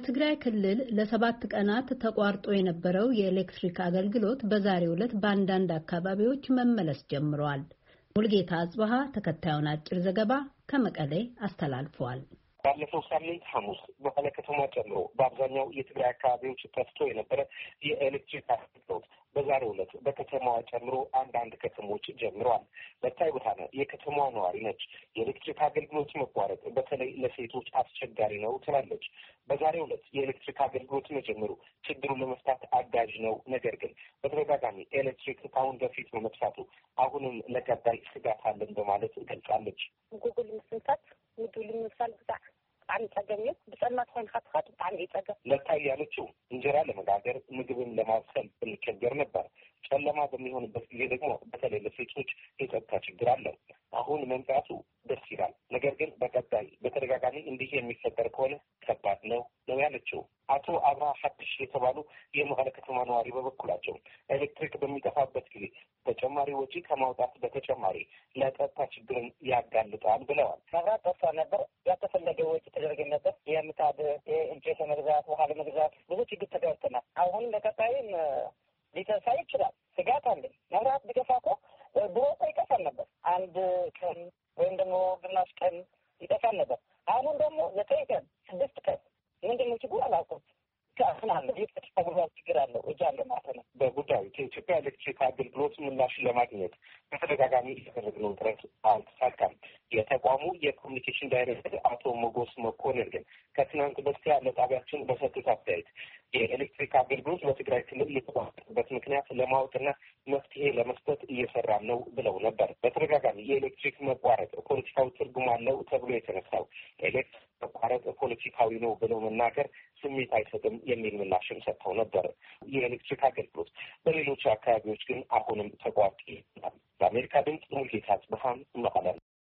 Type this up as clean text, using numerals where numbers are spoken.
በትግራይ ክልል ለ7 ቀናት ተቋርጦ የነበረው የኤሌክትሪክ አገልግሎት በዛሬው ዕለት በአንዳንድ አካባቢዎች መመለስ ጀምሯል። ሙልጌታ አጽባሃ ተከታዩን አጭር ዘገባ ከመቀሌ አስተላልፏል። ባለፈው ሳምንት ሐሙስ በመቀለ ከተማ ጨምሮ በአብዛኛው የትግራይ አካባቢዎች ጠፍቶ የነበረ የኤሌክትሪክ አገልግሎት በዛሬው ዕለት በከተማዋ ጨምሮ አንዳንድ ከተሞች ጀምረዋል። በታይ ብርሃነ የከተማዋ ነዋሪ ነች። የኤሌክትሪክ አገልግሎት መቋረጥ በተለይ ለሴቶች አስቸጋሪ ነው ትላለች። በዛሬው ዕለት የኤሌክትሪክ አገልግሎት መጀመሩ ችግሩን ለመፍታት አጋዥ ነው። ነገር ግን በተደጋጋሚ ኤሌክትሪክ ከአሁን በፊት በመጥፋቱ አሁንም ለቀጣይ ስጋት አለን በማለት ገልጻለች። ጉግል ምስንታት ውዱል ምሳል ብዛዕ ጣም ይጸገም ብጸማት ሆን ኸጥኸጥ ጣም ይጸገም ለታይ ያለችው እንጀራ ለመጋገር ምግብን ለማብሰል እንቸገር ነበር። ጨለማ በሚሆንበት ጊዜ ደግሞ በተለይ ለሴቶች የጸጥታ ችግር አለ። አሁን መምጣቱ ደስ ይላል። ነገር ግን በቀጣይ በተደጋጋሚ እንዲህ የሚፈጠር ከሆነ ከባድ ነው ያለችው። አቶ አብርሃ ሐድሽ የተባሉ የመቀለ ከተማ ነዋሪ በበኩላቸው ኤሌክትሪክ በሚጠፋበት ጊዜ ተጨማሪ ወጪ ከማውጣት በተጨማሪ ለጸጥታ ችግርን ያጋልጣል ብለዋል። መብራት ጠፋ ነበር። ያልተፈለገ ወጪ ተደረገ ነበር። የምጣድ እንጨት መግዛት፣ ውሃ ለመግዛት ብዙ ችግር ተጋርተናል። አሁን ለቀጣይም ሊጠፋ ይችላል። ስጋት አለኝ። መብራት ቢጠፋ እኮ ድሮ ይጠፋል ነበር። አንድ ቀን ወይም ደግሞ ግማሽ ቀን ይጠፋል ነበር። አሁን ደግሞ 9 ቀን 6 ቀን ምንድን ነው ችግሩ አላውቅም። ካህናለ የተፈጠረው ችግር አለው እጃለ ማለት ነው። በጉዳዩ ከኢትዮጵያ ኤሌክትሪክ አገልግሎት ምላሽ ለማግኘት በተደጋጋሚ ያደረግነው ጥረት አልተሳካም። የተቋሙ የኮሚኒኬሽን ዳይሬክተር አቶ ሞጎስ መኮንን ግን ከትናንት በስቲያ ለጣቢያችን በሰጡት አስተያየት የኤሌክትሪክ አገልግሎት በትግራይ ክልል የተቋረጠበት ምክንያት ለማወቅና መፍትሄ ለመስጠት እየሰራን ነው ብለው ነበር። በተደጋጋሚ የኤሌክትሪክ መቋረጥ ፖለቲካዊ ትርጉም አለው ተብሎ የተነሳው ኤሌክትሪክ መቋረጥ ፖለቲካዊ ነው ብለው መናገር ስሜት አይሰጥም የሚል ምላሽም ሰጥተው ነበር። የኤሌክትሪክ አገልግሎት በሌሎች አካባቢዎች ግን አሁንም ተቋርጦ ይገኛል። በአሜሪካ ድምፅ ሙልጌታ አጽብሃ መቀለ